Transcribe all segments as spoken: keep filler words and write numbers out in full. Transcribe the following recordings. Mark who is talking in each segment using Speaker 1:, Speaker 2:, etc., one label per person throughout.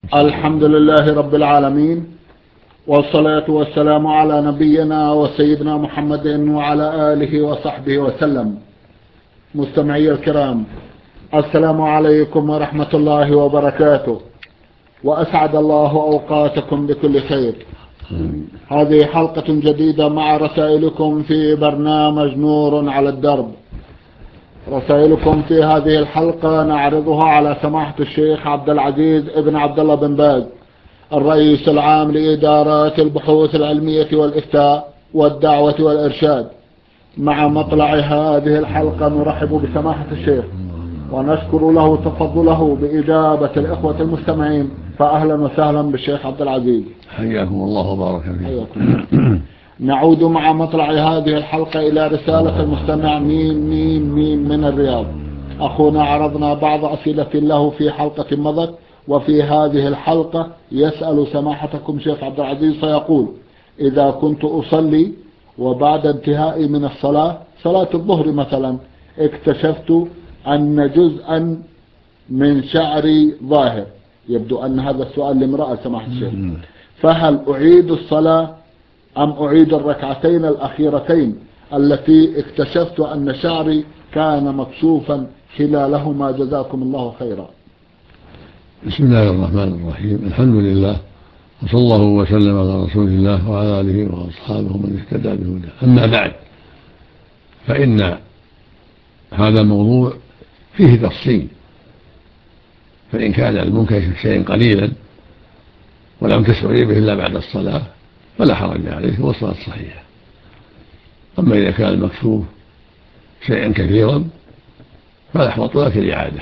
Speaker 1: الحمد لله رب العالمين، والصلاة والسلام على نبينا وسيدنا محمد وعلى آله وصحبه وسلم. مستمعي الكرام، السلام عليكم ورحمة الله وبركاته، وأسعد الله أوقاتكم بكل خير. هذه حلقة جديدة مع رسائلكم في برنامج نور على الدرب. رسائلكم في هذه الحلقة نعرضها على سماحة الشيخ عبد العزيز ابن عبد الله بن باز، الرئيس العام لإدارات البحوث العلمية والإفتاء والدعوة والإرشاد. مع مطلع هذه الحلقة نرحب بسماحة الشيخ ونشكر له تفضله بإجابة الإخوة المستمعين. فأهلا وسهلا بالشيخ عبد العزيز،
Speaker 2: حياكم الله وبارك فيكم.
Speaker 1: نعود مع مطلع هذه الحلقة إلى رسالة المستمع ميم ميم ميم من الرياض. أخونا عرضنا بعض أسئلة له في حلقة مضت، وفي هذه الحلقة يسأل سماحتكم شيخ عبد العزيز فيقول: إذا كنت أصلي وبعد انتهائي من الصلاة، صلاة الظهر مثلا، اكتشفت أن جزءا من شعري ظاهر، يبدو أن هذا السؤال لامرأة سماحة الشيخ، فهل أعيد الصلاة أم أعيد الركعتين الأخيرتين التي اكتشفت أن شعري كان مكشوفا خلالهما؟ جزاكم الله خيرا.
Speaker 2: بسم الله الرحمن الرحيم، الحمد لله، وصلى الله وسلم على رسول الله وعلى آله وأصحابه من اهتدى بهداه. أما بعد، فإن هذا الموضوع فيه تفصيل، فإن كان المنكشف شيئا قليلا ولم تشعري به إلا بعد الصلاة فلا حرج عليه والصلاة صحيحة. أما إذا كان المكشوف شيئا كثيرا فلا يحبط لك الإعادة.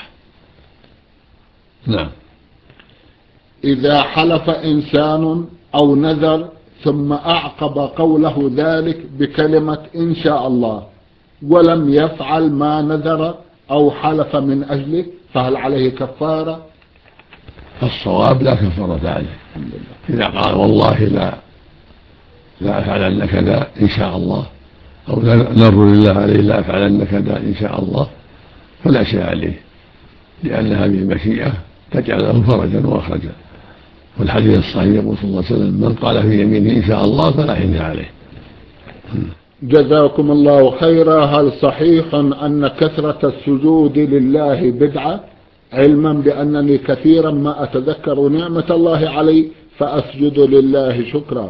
Speaker 2: نعم.
Speaker 1: إذا حلف إنسان أو نذر ثم أعقب قوله ذلك بكلمة إن شاء الله ولم يفعل ما نذر أو حلف من أجله، فهل عليه كفارة؟
Speaker 2: الصواب لا كفارة عليه. إذا قال والله لا لا أفعلن كذا إن شاء الله، أو نذر لله عليه لا أفعلن كذا إن شاء الله، فلا شيء عليه، لأن هذه المشيئة تجعل له فرجا ومخرجا. والحديث الصحيح يقول صلى الله عليه وسلم: من قال في يمينه إن شاء الله فلا حنث عليه.
Speaker 1: جزاكم الله خيرا. هل صحيح أن كثرة السجود لله بدعة، علما بأنني كثيرا ما أتذكر نعمة الله علي فأسجد لله شكرا؟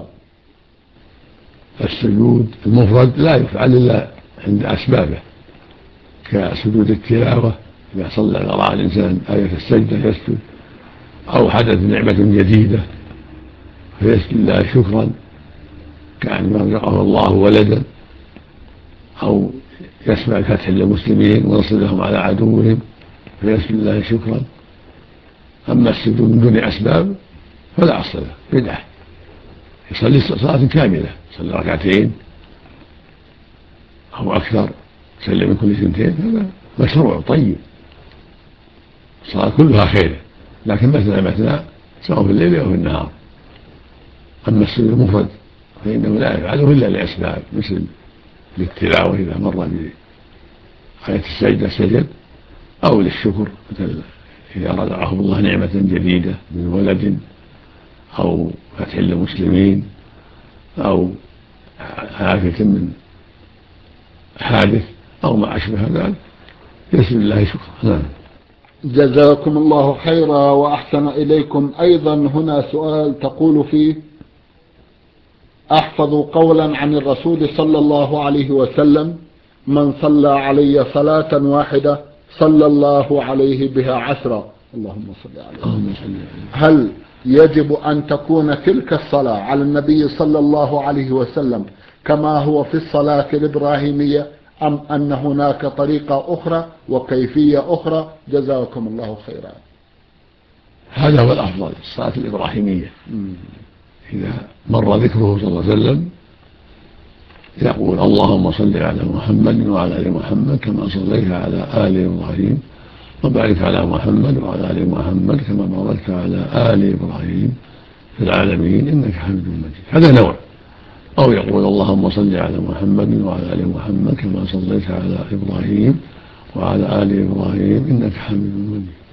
Speaker 2: السجود المفرد لا يفعل إلا عند أسبابه، كسجود التلاوة إذا صلى قرأ الإنسان آية السجدة يسجد، أو حدث نعمة جديدة فيسجد الله شكرا، كأن رزقه الله ولدا، أو يسمع فتح للمسلمين ونصر لهم على عدوهم فيسجد الله شكرا. أما السجود من دون أسباب فلا أصل له، بدعة. يصلي صلاة كاملة، يصلي ركعتين أو أكثر، يسلم من كل سنتين، هذا مشروع طيب، الصلاة كلها خير، لكن مثنى مثنى سواء في الليل أو في النهار. أما السجود المفرد فإنه لا يفعله إلا لأسباب، مثل للتلاوة إذا مر بآية السجدة سجد، أو للشكر مثل إذا رزقه الله نعمة جديدة من ولد، أو فتح للمسلمين، أو عافية من حادث، أو ما أشبه ذلك، يسجد الله شكرا. نعم.
Speaker 1: جزاكم الله خيرا وأحسن إليكم. أيضا هنا سؤال تقول فيه: أحفظ قولا عن الرسول صلى الله عليه وسلم: من صلى علي صلاة واحدة صلى الله عليه بها عشرا. اللهم صل عليه. هل يجب أن تكون تلك الصلاة على النبي صلى الله عليه وسلم كما هو في الصلاة الإبراهيمية، أم أن هناك طريقة أخرى وكيفية أخرى؟ جزاكم الله خيرا.
Speaker 2: هذا هو الأفضل، الصلاة الإبراهيمية. إذا مر ذكره صلى الله عليه وسلم يقول: اللهم صل على محمد وعلى آل محمد كما صليت على آل إبراهيم، وبارك على محمد وعلى آل محمد كما باركت على آل إبراهيم في العالمين إنك حميد مجيد. هذا نوع. أو يقول: اللهم صل على محمد وعلى آل محمد كما صليت على إبراهيم وعلى آل إبراهيم إنك حميد مجيد.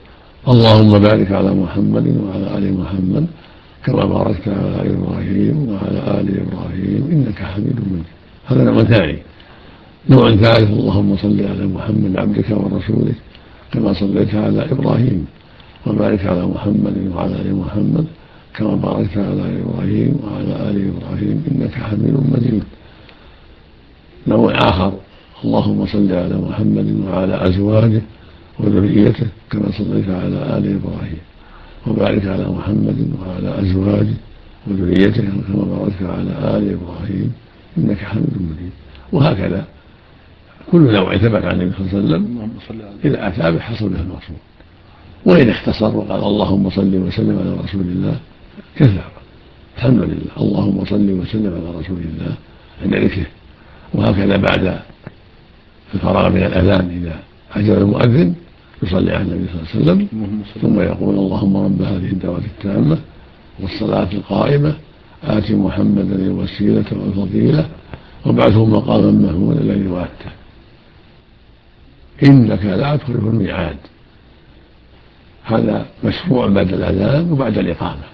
Speaker 2: اللهم بارك على محمد وعلى آل محمد كما باركت على إبراهيم وعلى آل إبراهيم إنك حميد مجيد. هذا نوع ثاني. نوع ثالث: اللهم صل على محمد عبدك ورسولك كما صليت على إبراهيم وبارك على محمد وعلى آل محمد كما باركت على إبراهيم وعلى آل إبراهيم إنك حميد مجيد. نوع آخر: اللهم صل على محمد وعلى أزواجه وذريته كما صليت على آل إبراهيم وبارك على محمد وعلى أزواجه وذريته كما باركت على آل إبراهيم إنك حميد مجيد. وهكذا كل نوع ثبت عن النبي صلى الله عليه وسلم إذا أتى به حصل به المقصود. وإن اختصر وقال اللهم صل وسلم على رسول الله كفى. الحمد لله، اللهم صل وسلم على رسول الله عند ذكره. وهكذا بعد الفراغ من الأذان إذا أجاب المؤذن يصلي على النبي صلى الله عليه وسلم ثم يقول اللهم رب هذه الدعوة التامة والصلاة القائمة آت محمدا الوسيلة والفضيلة وابعثه مقاما محمودا الذي وعدته إنك لا تخلف الميعاد. هذا مشروع بعد الأذان وبعد الإقامة.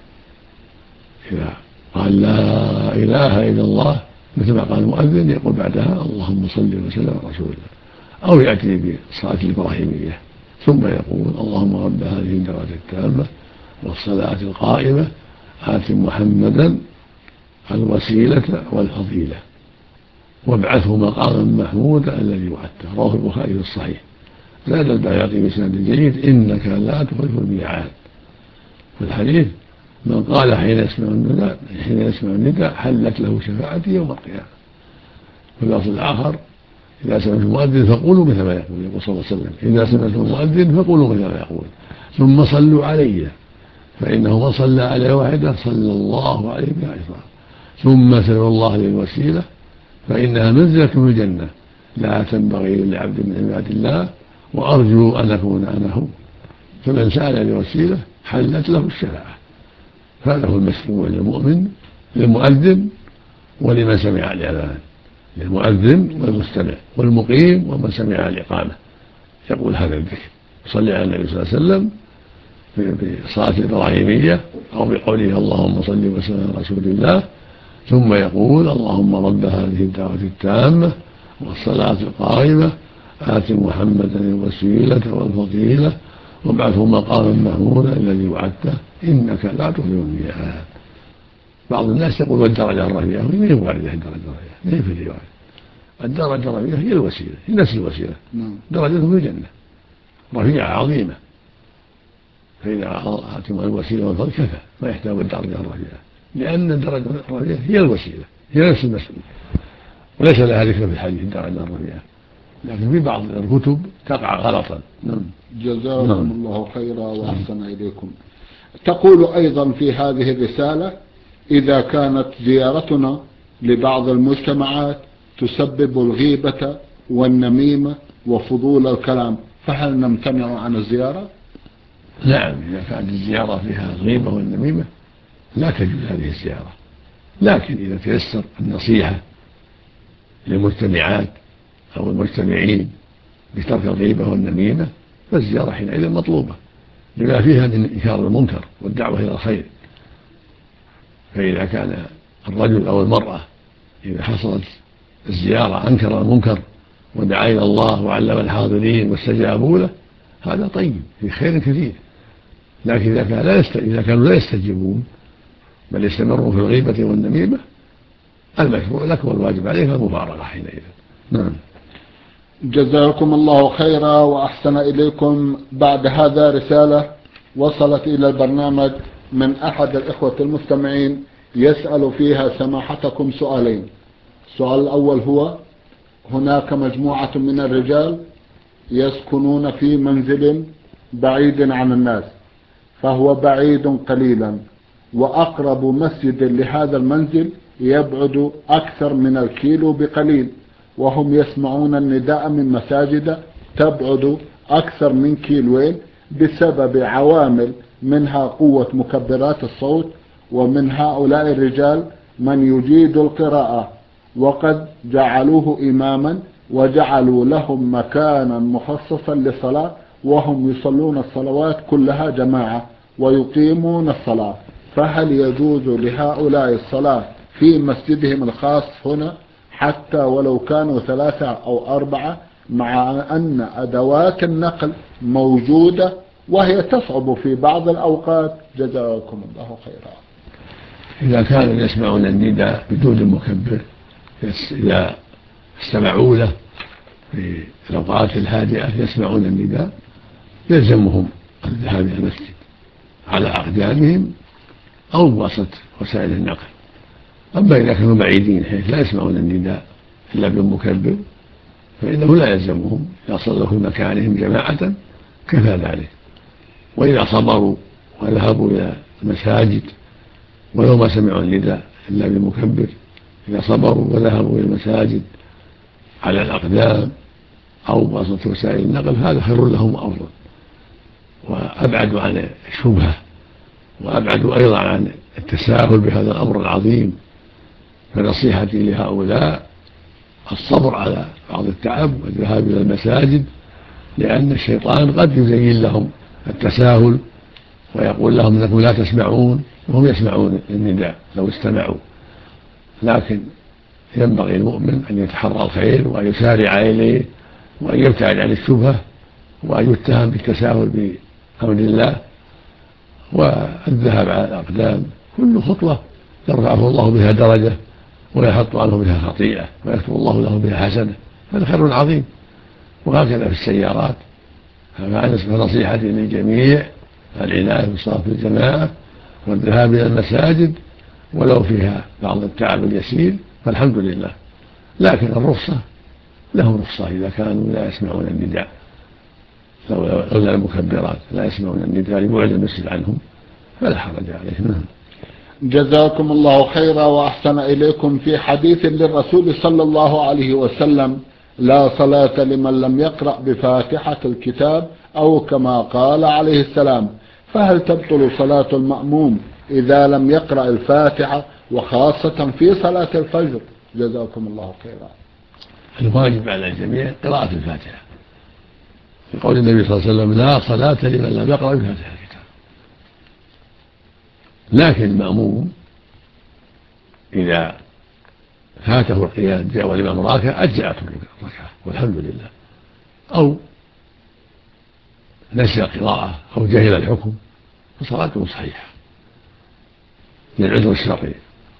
Speaker 2: إذا قال لا إله إلا الله مثل ما قال المؤذن يقول بعدها اللهم صل وسلم على رسول الله، أو يأتي بالصلاة الإبراهيمية ثم يقول اللهم رب هذه الدعوة التامة والصلاة القائمة آت محمدا الوسيلة والفضيلة وابعثه مقاما محمودا الذي وعدته. رواه البخاري في الصحيح. زاد البيهقي بسند جيد إنك لا تخلف الميعاد. في الحديث من قال حين يسمع النداء حين يسمع النداء حلت له شفاعتي يوم القيامة. في اللفظ الآخر إذا سمعتم المؤذن فقولوا مثل ما يقول، يقول صلى الله عليه وسلم إذا سمعتم المؤذن فقولوا مثل ما يقول ثم صلوا علي فإنه من صلى علي واحدة صلى الله عليه بها عشرا ثم سلوا الله للوسيلة فإنها منزلة في الجنة لا تنبغي لعبد من عباد الله وأرجو أن أكون أنا هو. فمن سأل الوسيلة حلت له الشفاعة. هذا هو المشروع للمؤمن للمؤذن ولمن سمع الأذان، للمؤذن والمستمع والمقيم ومن سمع الإقامة يقول هذا الذكر. صلى على النبي صلى الله عليه وسلم في الصلاة الإبراهيمية أو بقوله اللهم صل وسلم على رسول الله ثم يقول اللهم رب هذه الدعوة التامة والصلاة القائمة آت محمدا الوسيلة والفضيلة وابعثه مقاما محمودا الذي وعدته إنك لا تخلف الميعاد. بعض الناس يقول والدرجة الرفيعة، من واردة الدرجة الرفيعة؟ من في الرواية الدرجة الرفيعة هي الوسيلة، هي نفس الوسيلة، درجته في الجنة رفيعة عظيمة. فإذا آتم الوسيلة والفضل كفى، ما يحتاج الدرجة الرفيعة، لأن الدرجة الرفيعة هي الوسيلة، هي نفس المسألة، وليس لها ذكر في الحديث الدرجة الرفيعة، لكن في بعض الكتب تقع غلطا. نعم.
Speaker 1: جزاكم نعم. الله خيرا وأحسن إليكم. تقول أيضا في هذه الرسالة إذا كانت زيارتنا لبعض المجتمعات تسبب الغيبة والنميمة وفضول الكلام فهل نمتنع عن الزيارة؟
Speaker 2: نعم، إذا كانت الزيارة فيها الغيبة والنميمة لا تجوز هذه الزيارة، لكن إذا تيسر النصيحة للمجتمعات أو المجتمعين بترك الغيبة والنميمة فالزيارة حينئذ مطلوبة لما فيها من إنكار المنكر والدعوة إلى الخير. فإذا كان الرجل أو المرأة إذا حصلت الزيارة أنكر المنكر ودعا إلى الله وعلم الحاضرين واستجابوا له هذا طيب في خير كثير. لكن إذا كان لا يست... إذا كانوا لا يستجيبون بل يستمروا في الغيبة والنميمة المشروع لك والواجب عليك المفارقة حينئذ. نعم.
Speaker 1: جزاكم الله خيرا وأحسن إليكم. بعد هذا رسالة وصلت إلى البرنامج من أحد الإخوة المستمعين يسأل فيها سماحتكم سؤالين. السؤال الأول هو: هناك مجموعة من الرجال يسكنون في منزل بعيد عن الناس فهو بعيد قليلا وأقرب مسجد لهذا المنزل يبعد أكثر من الكيلو بقليل، وهم يسمعون النداء من مساجد تبعد أكثر من كيلوين بسبب عوامل منها قوة مكبرات الصوت، ومن هؤلاء الرجال من يجيد القراءة وقد جعلوه إماما وجعلوا لهم مكانا مخصصا للصلاة وهم يصلون الصلوات كلها جماعة ويقيمون الصلاة، فهل يجوز لهؤلاء الصلاة في مسجدهم الخاص هنا حتى ولو كانوا ثلاثة أو أربعة، مع أن أدوات النقل موجودة وهي تصعب في بعض الأوقات؟ جزاكم الله خيرا.
Speaker 2: إذا كانوا يسمعون النداء بدون مكبر، إذا استمعوا له في الأوقات الهادئة يسمعون النداء، يلزمهم الذهاب إلى المسجد على أقدامهم أو بواسطة وسائل النقل. أما إذا كانوا بعيدين حيث لا يسمعون النداء إلا بالمكبر فإنه لا يلزمهم، إذا صلوا في مكانهم جماعة كفى ذلك. وإذا صبروا وذهبوا إلى المساجد ولو ما سمعوا النداء إلا بالمكبر، إذا صبروا وذهبوا إلى المساجد على الأقدام أو بواسطة وسائل النقل هذا خير لهم وأفضل، وأبعد عن الشبهة، وأبعد أيضا عن التساهل بهذا الأمر العظيم. فنصيحتي لهؤلاء الصبر على بعض التعب والذهاب إلى المساجد، لأن الشيطان قد يزين لهم التساهل ويقول لهم أنكم لا تسمعون وهم يسمعون النداء لو استمعوا. لكن ينبغي المؤمن أن يتحرى الخير وأن يسارع إليه وأن يبتعد عن الشبهة وأن يتهم بالتساهل بأمر الله. والذهاب على الأقدام كل خطوة يرفعه الله بها درجة ويحط عنه بها خطيئة ويكتب الله له بها حسنة، هذا خير عظيم. وهكذا في السيارات. فنصيحتي للجميع العناية بالصلاة في الجماعة والذهاب إلى المساجد ولو فيها بعض التعب اليسير فالحمد لله. لكن الرخصة لهم رخصة إذا كانوا لا يسمعون النداء، لو قلنا المكبرات لا يسمعون النداء لبعد المسجد عنهم فلا حرج عليهم.
Speaker 1: جزاكم الله خيرا وأحسن إليكم. في حديث للرسول صلى الله عليه وسلم: لا صلاة لمن لم يقرأ بفاتحة الكتاب، أو كما قال عليه السلام. فهل تبطل صلاة المأموم إذا لم يقرأ الفاتحة، وخاصة في صلاة الفجر؟ جزاكم الله خيرا.
Speaker 2: الواجب على الجميع قراءة الفاتحة، يقول النبي صلى الله عليه وسلم: لا صلاة لمن لم يقرأ بفاتحة الكتاب. لكن المأموم إذا فاته القيام جاء والإمام راكع أجزأته الركعة والحمد لله، أو نسي القراءة أو جهل الحكم فصلاته صحيحة للعذر الشرعي،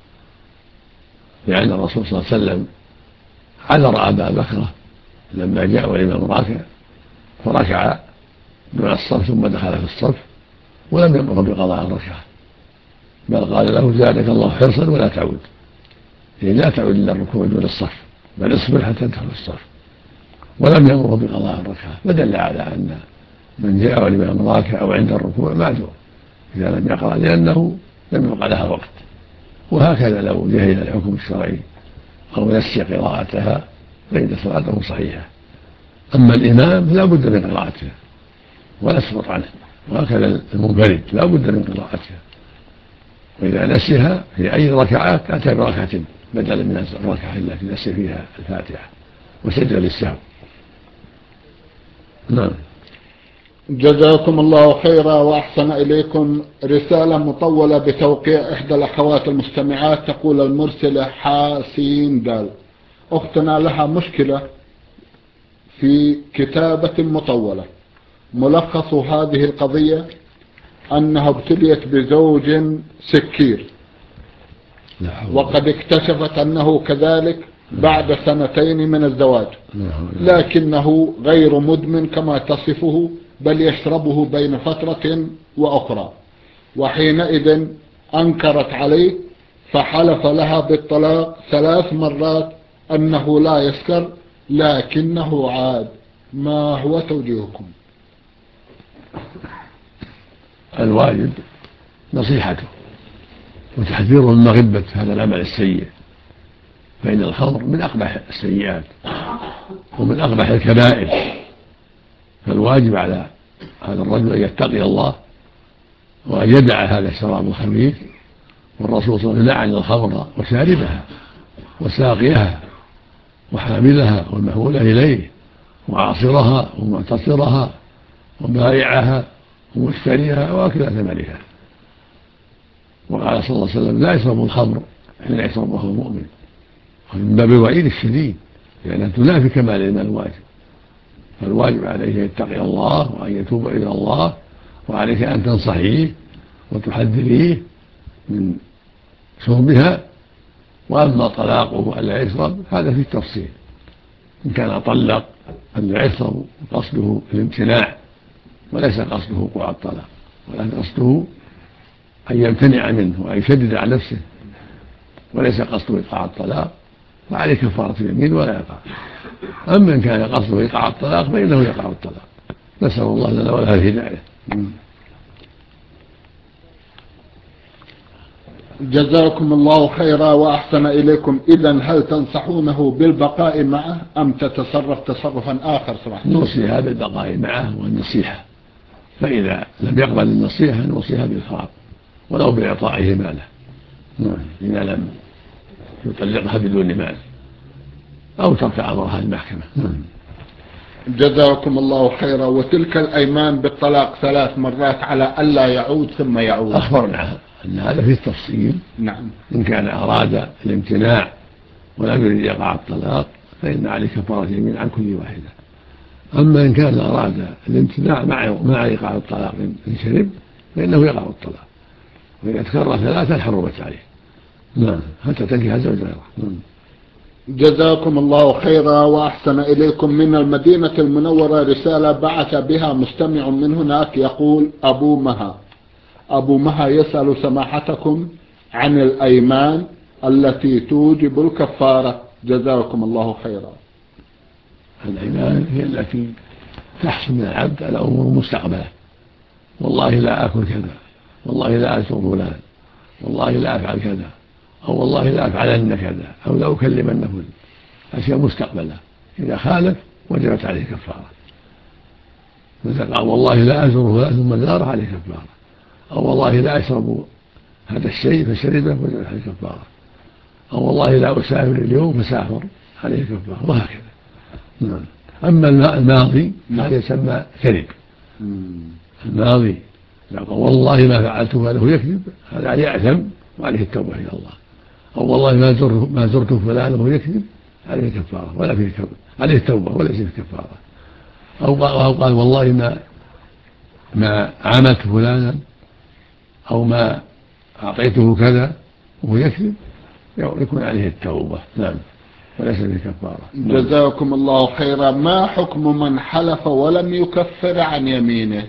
Speaker 2: لأن الرسول صلى الله عليه وسلم عذر أبا بكر لما جاء والإمام راكع فركع دون الصف ثم دخل في الصف ولم يأمر بقضاء الركعة، بل قال له: زادك الله حرصا ولا تعود، يعني لا تعود إلا الركوع دون الصف، بل اصبر حتى تدخل الصف، ولم يأمر بقضاء الركعة. فدل على أن من جاء والإمام راكع أو عند الركوع معذور إذا لم يقرأ، لأنه لم يبقى لها وقت. وهكذا لو جهل الحكم الشرعي أو نسي قراءتها فإن صلاته صحيحة. أما الإمام لا بد من قراءتها ولا يسقط عنه، وهكذا المنفرد لا بد من قراءتها، وإذا نسيها في أي ركعات أتى بركعة بدلا من الركعة التي نسي فيها الفاتحة وسجد للسهو. نعم.
Speaker 1: جزاكم الله خيرا وأحسن إليكم. رسالة مطولة بتوقيع إحدى الأخوات المستمعات، تقول المرسلة حاسين دال: أختنا لها مشكلة في كتابة مطولة. ملخص هذه القضية أنها ابتليت بزوج سكير، وقد اكتشفت أنه كذلك بعد سنتين من الزواج، لكنه غير مدمن كما تصفه، بل يشربه بين فترة وأخرى. وحينئذ أنكرت عليه فحلف لها بالطلاق ثلاث مرات أنه لا يسكر، لكنه عاد. ما هو توجيهكم؟
Speaker 2: الواجب نصيحته وتحذيره من مغبة هذا العمل السيء، فإن الخمر من أقبح السيئات ومن أقبح الكبائر، فالواجب على هذا الرجل أن يتقي الله وأن يدع هذا الشراب الخبيث. والرسول صلى الله عليه وسلم لعن الخمر وشاربها وساقيها وحاملها والمحمولة إليه وعاصرها ومعتصرها وبائعها ومشتريها واكل ثمنها. وقال صلى الله عليه وسلم لا يشرب الخمر حين يشربه المؤمن، ومن باب الوعيد الشديد لأنها تنافي كمال الإيمان الواجب. فالواجب عليه أن يتقي الله وأن يتوب إلى الله، وعليك أن تنصحيه وتحذريه من شربها. وأما طلاقه ألا يشرب هذا في التفصيل، إن كان طلق ألا يشرب قصده الامتناع وليس قصده وقوع الطلاق، ولكن قصده أن يمتنع منه وأن يشدد على نفسه وليس قصده إيقاع الطلاق، فعليه كفارة اليمين ولا يقع. أما إن كان قصده إيقاع الطلاق فإنه يقع الطلاق. نسأل الله لنا وله الهداية.
Speaker 1: جزاكم الله خيرا وأحسن إليكم. إذن هل تنصحونه بالبقاء معه أم تتصرف تصرفا آخر؟ صراحة
Speaker 2: نوصيها بالبقاء معه والنصيحة، فإذا لم يقبل النصيحة نوصيها بالفراق ولو بإعطائه ماله إذا لم يطلقها بدون مال، أو ترفع أمرها المحكمة.
Speaker 1: جزاكم الله خيرا. وتلك الأيمان بالطلاق ثلاث مرات على ألا يعود ثم يعود،
Speaker 2: أخبرنا أن هذا في التفصيل.
Speaker 1: نعم.
Speaker 2: إن كان أراد الامتناع ولم يريد يقع الطلاق فإن عليه كفارة يمين عن كل واحدة. أما إن كان أراد الامتناع مع مع إيقاع الطلاق إن شرب فإنه يقع الطلاق، وإذا تكرر ثلاثة حرمت عليه نعم حتى تنكح زوجا غيره.
Speaker 1: جزاكم الله خيرا وأحسن إليكم. من المدينة المنورة رسالة بعث بها مستمع من هناك يقول: أبو مها أبو مها يسأل سماحتكم عن الأيمان التي توجب الكفارة، جزاكم الله خيرا.
Speaker 2: الأيمان هي التي تحصل من العبد على أمور مستقبلة، والله لا آكل كذا، والله لا أزور فلان، والله لا أفعل كذا، أو والله لا أفعلن كذا، أو لا أكلمن فلان، أشياء مستقبلة. إذا خالف وجبت عليه كفارة. مثل قال والله لا أزور فلان ثم زاره عليه كفارة، أو والله لا أشرب هذا الشيء فشربه وجبت عليه كفارة، أو والله لا أسافر اليوم فسافر عليه كفارة، وهكذا. نعم. أما الماضي هذا يسمى كذب. الماضي قال والله ما فعلت فله يكذب، هذا عليه يأثم وعليه التوبة إلى الله. أو والله ما زرت ما زرت فلان وهو يكذب، عليه كفارة ولا فيه كفارة، عليه التوبة وليس فيه كفارة. أو قال والله ما ما عاملت فلانا أو ما أعطيته كذا وهو يكذب، يكون عليه التوبة نعم وليس فيه كفارة.
Speaker 1: جزاكم الله خيرا. ما حكم من حلف ولم يكفر عن يمينه؟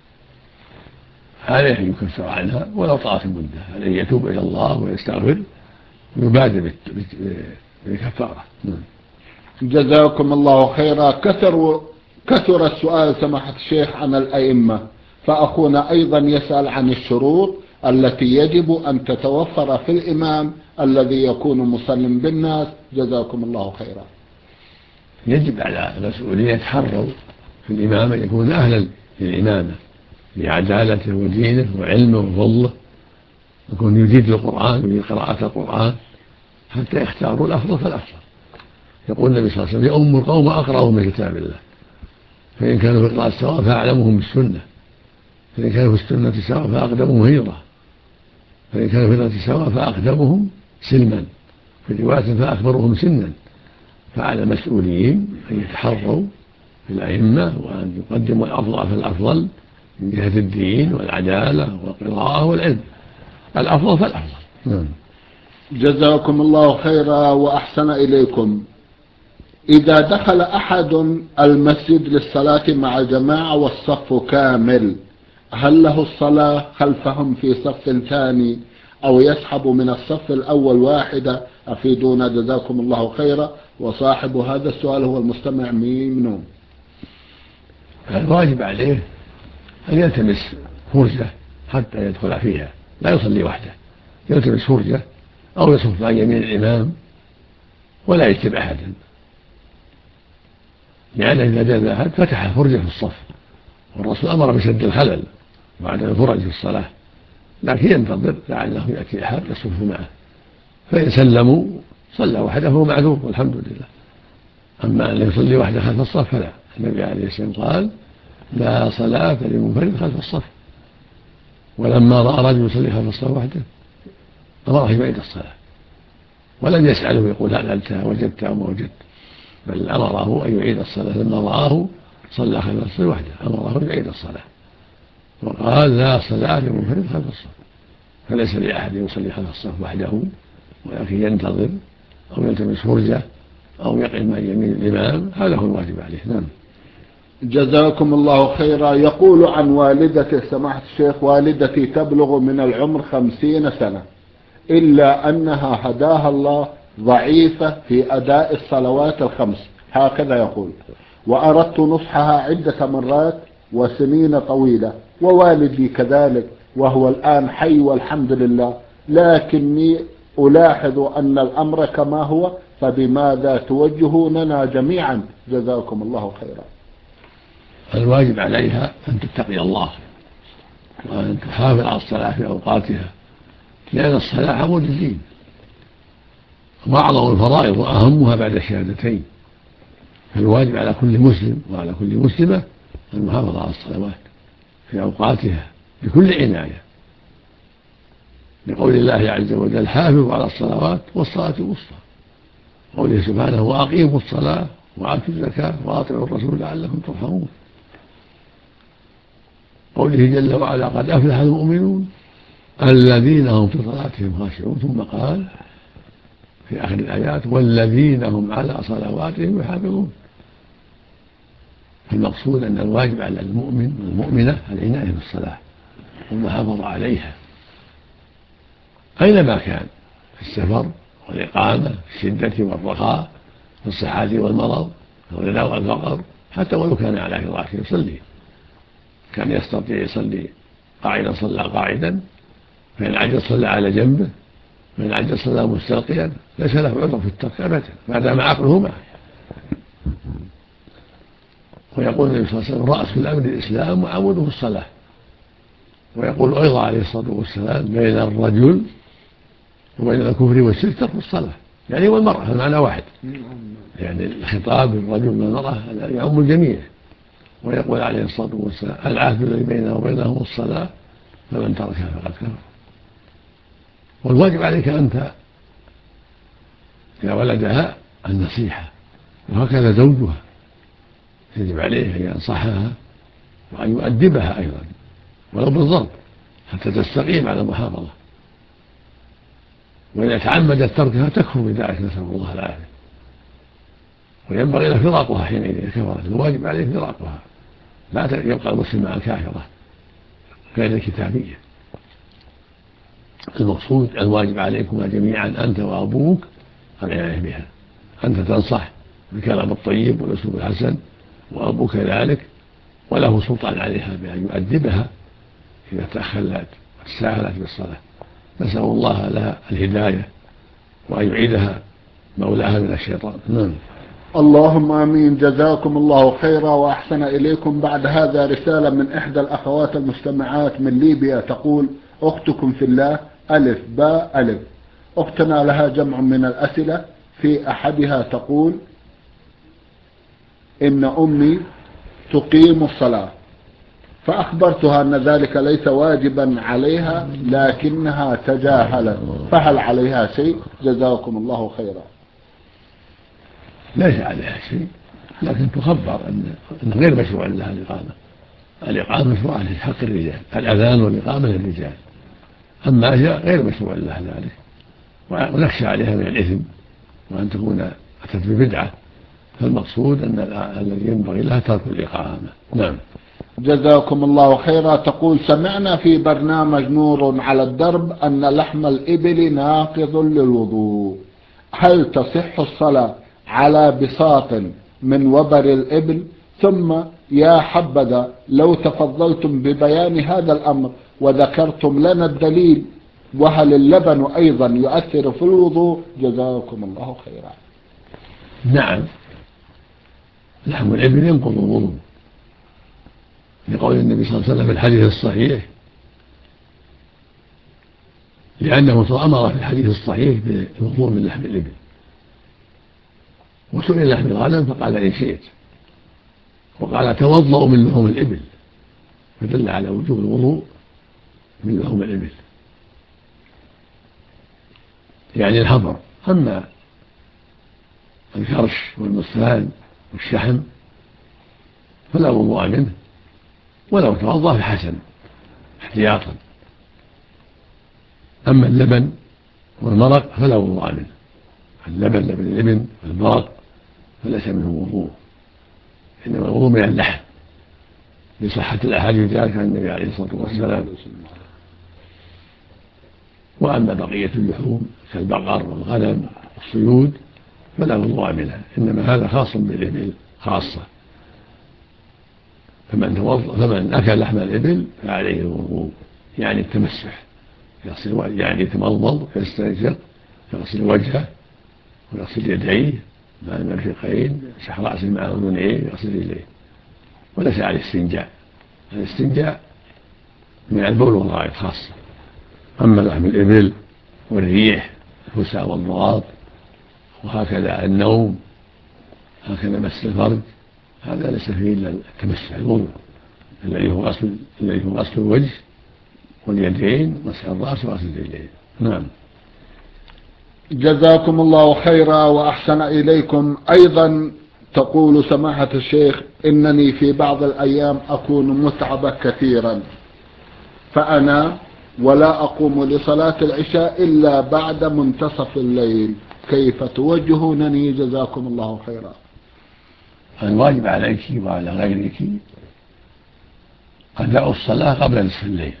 Speaker 2: عليه أن يكفر عنها ولو طالت المدة، عليه يتوب إلى الله ويستغفر ويبادر بالكفارة.
Speaker 1: جزاكم الله خيرا. كثر كثر السؤال سماحة الشيخ عن الأئمة، فأخونا أيضا يسأل عن الشروط التي يجب أن تتوفر في الإمام الذي يكون مسلم بالناس، جزاكم الله خيرا.
Speaker 2: يجب على المسؤولين يتحروا في الإمام أن يكون أهلا للإمامة بعدالته ودينه وعلمه وفضله، يكون يجيد القرآن ويجيد قراءة القرآن حتى يختاروا الأفضل فالأفضل. يقول النبي صلى الله عليه وسلم: يؤم القوم أقرأهم من كتاب الله، فإن كانوا في القراءة سواء فأعلمهم بالسنة، فإن كانوا في السنة سواء فأقدمهم هجرة، فإن كانوا في الهجرة سواء فأقدمهم سلما، في رواية فأكبرهم سنا. فعلى المسؤولين أن يتحروا في الأئمة وأن يقدموا الأفضل فالأفضل من جهة الدين والعدالة والقراءة والعلم، الأفضل فالأفضل.
Speaker 1: جزاكم الله خيرا وأحسن إليكم. إذا دخل أحد المسجد للصلاة مع جماعة والصف كامل، هل له الصلاة خلفهم في صف ثاني أو يسحب من الصف الأول واحدة؟ أفيدونا جزاكم الله خيرا. وصاحب هذا السؤال هو المستمع ميمنون.
Speaker 2: الواجب عليه أن يلتمس فرجة حتى يدخل فيها، لا يصلي وحده، يلتمس فرجة أو يصف عن يمين الإمام ولا يكتب أحدا، لأن إذا جاء أحد فتح فرجة في الصف، والرسول أمر بسد الخلل وعدم الفرج في الصلاة، لكن ينتظر لعله يأتي أحد يصف معه، فإن سلموا صلى وحده هو معذور والحمد لله. أما أن يصلي وحده خلف الصف فلا، النبي عليه الصلاة والسلام قال: لا صلاة لمنفرد خلف الصف. ولما رأى رجل يصلي خلف الصف وحده أمره يعيد الصلاة، ولم يسأله يقول هل أنت وجدت أو ما وجدت، بل أمره أن يعيد الصلاة. لما رآه صلى خلف الصف وحده أمره يعيد الصلاة، وقال لا صلاة لمنفرد خلف الصف. فليس لأحد يصلي خلف الصف وحده، ولكن ينتظر أو يلتمس فرجة أو يقف مع يمين الإمام، هذا هو الواجب عليه. نعم.
Speaker 1: جزاكم الله خيرا. يقول عن والدته سماحة الشيخ: والدتي تبلغ من العمر خمسين سنة، إلا أنها هداها الله ضعيفة في أداء الصلوات الخمس، هكذا يقول، وأردت نصحها عدة مرات وسنين طويلة، ووالدي كذلك وهو الآن حي والحمد لله، لكني ألاحظ أن الأمر كما هو، فبماذا توجهوننا جميعا؟ جزاكم الله خيرا.
Speaker 2: الواجب عليها أن تتقي الله وأن تحافظ على الصلاة في أوقاتها، لأن الصلاة عمود الدين وأعظم الفرائض وأهمها بعد الشهادتين. فالواجب على كل مسلم وعلى كل مسلمة المحافظة على الصلوات في أوقاتها بكل عناية، لقول الله عز وجل: حافظوا على الصلوات والصلاة الوسطى. قوله سبحانه: وأقيموا الصلاة وآتوا الزكاة وأطيعوا الرسول لعلكم ترحمون. قوله جل وعلا: قد أفلح المؤمنون الذين هم في صلاتهم خاشعون. ثم قال في آخر الآيات: والذين هم على صلواتهم يحافظون. فالمقصود أن الواجب على المؤمن والمؤمنة العناية بالصلاة والمحافظة عليها أينما كان، في السفر والإقامة، في الشدة والرخاء، في الصحة والمرض، في الغنى والفقر، حتى ولو كان على فراشه يصلي. كان يستطيع يصلي قاعدا صلى قاعدا، فإن عجز صلى على جنبه، فإن عجز صلى مستلقيا، ليس له عذر في الترك أبدا ما دام عقله معه. ويقول النبي صلى الله عليه وسلم: رأس الأمر الإسلام وعموده الصلاة. ويقول أيضا عليه الصلاة والسلام: بين الرجل وبين الكفر والشرك ترك الصلاة، يعني والمرأة المعنى واحد، يعني الخطاب للرجل والمرأة يعم الجميع. ويقول عليه الصلاة والسلام: العهد الذي بيننا وبينهم الصلاة فمن تركها فقد كفر. والواجب عليك أنت يا ولدها النصيحة، وهكذا زوجها يجب عليه أن ينصحها وأن يؤدبها أيضا ولو بالضرب حتى تستقيم على المحافظة. وإذا تعمدت تركها تكفر بذلك، نسأل الله العافية. وينبغي له فراقها حينئذ إذا كفرت، الواجب عليه فراقها، لا يبقى المسلم مع الكافرة غير الكتابية. المقصود الواجب عليكما جميعا أنت وأبوك العناية بها، أنت تنصح بالكلام الطيب والأسلوب الحسن، وأبوك ذلك، وله سلطان عليها بأن يؤدبها إذا تأخلت وتساهلت بالصلاة. نسأل الله لها الهداية وأن يعيدها مولاها من الشيطان. نعم.
Speaker 1: اللهم آمين. جزاكم الله خيرا وأحسن إليكم. بعد هذا رسالة من إحدى الأخوات المستمعات من ليبيا تقول: أختكم في الله ألف باء ألف. أختنا لها جمع من الأسئلة، في أحدها تقول: إن أمي تقيم الصلاة، فأخبرتها أن ذلك ليس واجبا عليها لكنها تجاهلت، فهل عليها شيء؟ جزاكم الله خيرا.
Speaker 2: ليس عليها شيء، لكن تخبر أن غير مشروع لها الإقامة. الإقامة مشروعة في حق الرجال، الأذان والإقامة للرجال، أما هي غير مشروع لها ذلك، ونخشى عليها من الإثم وأن تكون أتت ببدعة. فالمقصود أن الذي ينبغي لها ترك الإقامة. نعم.
Speaker 1: جزاكم الله خيرا. تقول: سمعنا في برنامج نور على الدرب أن لحم الإبل ناقض للوضوء، هل تصح الصلاة على بساط من وبر الإبل؟ ثم يا حبذا لو تفضلتم ببيان هذا الأمر وذكرتم لنا الدليل، وهل اللبن أيضا يؤثر في الوضوء؟ جزاكم الله خيرا.
Speaker 2: نعم، لحم الإبل ينقض الوضوء، لقول النبي صلى الله عليه وسلم في الحديث الصحيح، لأنه أمر في الحديث الصحيح بالوضوء من لحم الإبل. وسئل لحم الغنم فقال: إن شئت. وقال توضأوا من لحوم الإبل، فدل على وجوب الوضوء من لحوم الإبل يعني الحضر. أما الكرش والمصفان والشحم فلا وضوء منه، ولو توضأ فحسن احتياطا. أما اللبن والمرق فلا وضوء منه، اللبن لبن الابن والمرق فليس منه وضوء، إنما الوضوء من اللحم لصحة الأحاديث ذلك عن النبي عليه الصلاة والسلام. وأما بقية اللحوم كالبقر والغنم والصيود فلا وضوء منها، إنما هذا خاص بالإبل خاصة. فمن توضأ فمن أكل لحم الإبل فعليه الوضوء، يعني التمسح، يغسل يعني يتمضمض ويستنشق، يغسل وجهه ويغسل يديه مع المرفقين، يمسح رأسه مع أذنيه، يغسل رجليه، وليس عليه استنجاء. الاستنجاء من البول والغائط خاصة. أما لحم الإبل والريح الفساء والضغاط وهكذا النوم هكذا مس الفرج هذا ليس فيه إلا التمسح الوضوء الذي هو غسل الذي هو غسل الوجه واليدين ومسح الرأس وغسل الرجلين. نعم.
Speaker 1: جزاكم الله خيرا وأحسن إليكم. أيضا تقول سماحة الشيخ إنني في بعض الأيام أكون متعبة كثيرا، فأنا ولا أقوم لصلاة العشاء إلا بعد منتصف الليل، كيف توجهونني جزاكم الله خيرا؟
Speaker 2: الواجب عليك وعلى غيرك أداء الصلاة قبل نصف الليل،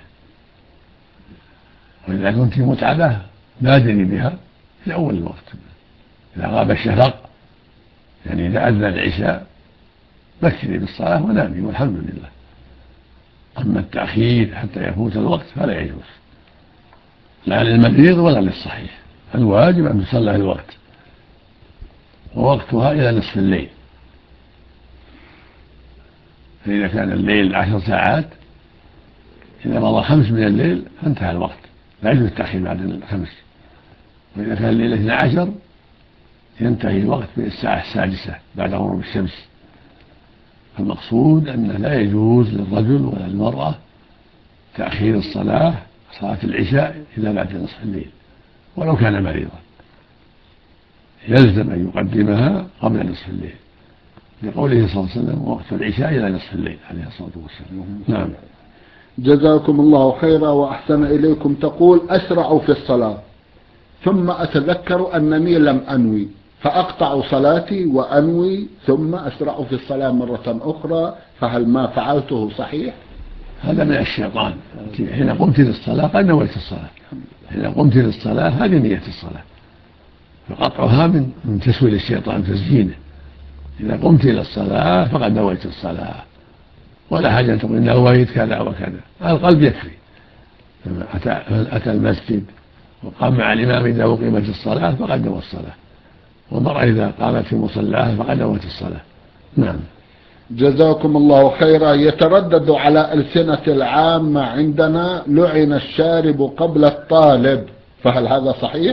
Speaker 2: وإذا كنت متعبة بادري بها في أول الوقت إذا غاب الشفق، يعني إذا أذن العشاء بكري بالصلاة ونامي والحمد لله. أما التأخير حتى يفوت الوقت فلا يجوز، لا للمريض ولا للصحيح. الواجب أن تصلى في الوقت، ووقتها إلى نصف الليل. فإذا كان الليل عشر ساعات إذا مضى خمس من الليل فانتهى الوقت، لا يجوز التأخير بعد الخمس. وإذا كان الليل اثنى عشر ينتهي الوقت في الساعة السادسة بعد غروب الشمس. فالمقصود أنه لا يجوز للرجل ولا المرأة تأخير الصلاة صلاة العشاء إلا بعد نصف الليل ولو كان مريضا، يلزم أن يقدمها قبل نصف الليل لقوله صلى الله عليه وسلم وقت العشاء إلى نصف الليل عليه الصلاة والسلام. نعم.
Speaker 1: جزاكم الله خيرا وأحسن إليكم. تقول أسرع في الصلاة ثم أتذكر أنني لم أنوي فأقطع صلاتي وأنوي ثم أسرع في الصلاة مرة أخرى، فهل ما فعلته صحيح؟
Speaker 2: هذا من الشيطان. حين قمت للصلاة قد نويت الصلاة، حين قمت للصلاة هذه نية الصلاة، فقطعها من من تسويل الشيطان تزيينه. إذا قمت إلى الصلاة فقد نويت الصلاة، ولا حاجة أن تقول نويت كذا وكذا، القلب يكفي. أتى, أتى المسجد وقام مع الإمام إذا أقيمت الصلاة فقد نوى الصلاة، والمرأة إذا قامت في مصلاها فقد نوت الصلاة. نعم.
Speaker 1: جزاكم الله خيرا. يتردد على ألسنة العامة عندنا لعن الشارب قبل الطالب، فهل هذا صحيح؟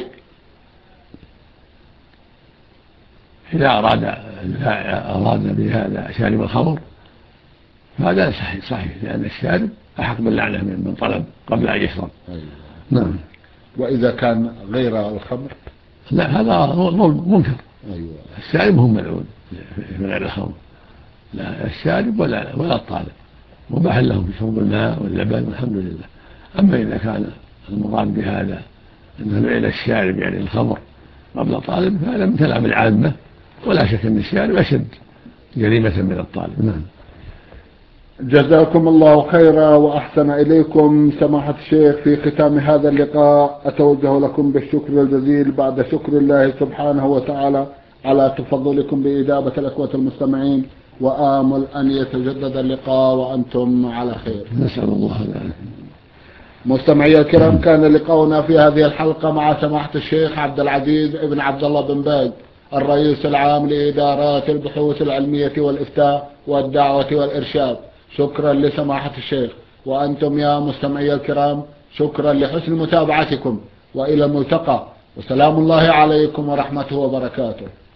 Speaker 2: إذا أراد أراد بهذا شارب الخمر فهذا صحيح صحيح لأن الشارب أحق باللعنة من طلب قبل أن يشرب.
Speaker 1: أيوة.
Speaker 2: نعم.
Speaker 1: وإذا كان غير الخمر؟
Speaker 2: لا هذا منكر.
Speaker 1: أيوة.
Speaker 2: الشارب هم ملعون من غير الخمر، لا الشارب ولا ولا الطالب، مباح لهم شرب الماء واللبن والحمد لله. أما إذا كان المراد بهذا أنه لعن الشارب يعني الخمر قبل الطالب فهذا من كلام العامة، ولا شك أن الشارب أشد جريمة من الطالب. نعم.
Speaker 1: جزاكم الله خيرا وأحسن إليكم. سماحة الشيخ في ختام هذا اللقاء أتوجه لكم بالشكر الجزيل بعد شكر الله سبحانه وتعالى على تفضلكم بإجابة الأخوة المستمعين، وآمل أن يتجدد اللقاء وأنتم على خير.
Speaker 2: نسأل الله ذلك.
Speaker 1: مستمعي الكرام، كان لقاؤنا في هذه الحلقة مع سماحة الشيخ عبد العزيز ابن عبد الله بن باز الرئيس العام لإدارات البحوث العلمية والإفتاء والدعوة والإرشاد. شكرا لسماحة الشيخ، وأنتم يا مستمعي الكرام شكرا لحسن متابعتكم، وإلى الملتقى، وسلام الله عليكم ورحمته وبركاته.